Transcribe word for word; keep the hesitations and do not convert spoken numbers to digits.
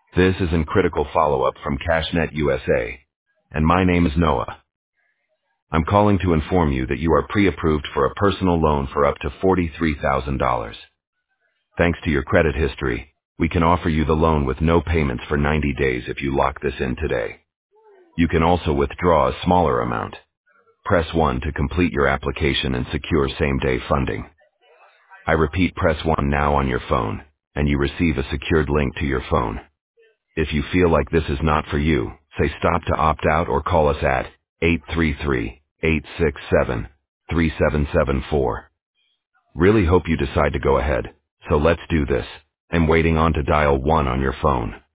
This is a critical follow-up from CashNet U S A, and my name is Noah. I'm calling to inform you that you are pre-approved for a personal loan for up to forty-three thousand dollars. Thanks to your credit history, we can offer you the loan with no payments for ninety days if you lock this in today. You can also withdraw a smaller amount. Press one to complete your application and secure same-day funding. I repeat, press one now on your phone, and you receive a secured link to your phone. If you feel like this is not for you, say stop to opt out or call us at eight three three, eight six seven, three seven seven four. Really hope you decide to go ahead. So let's do this. I'm waiting on to dial one on your phone.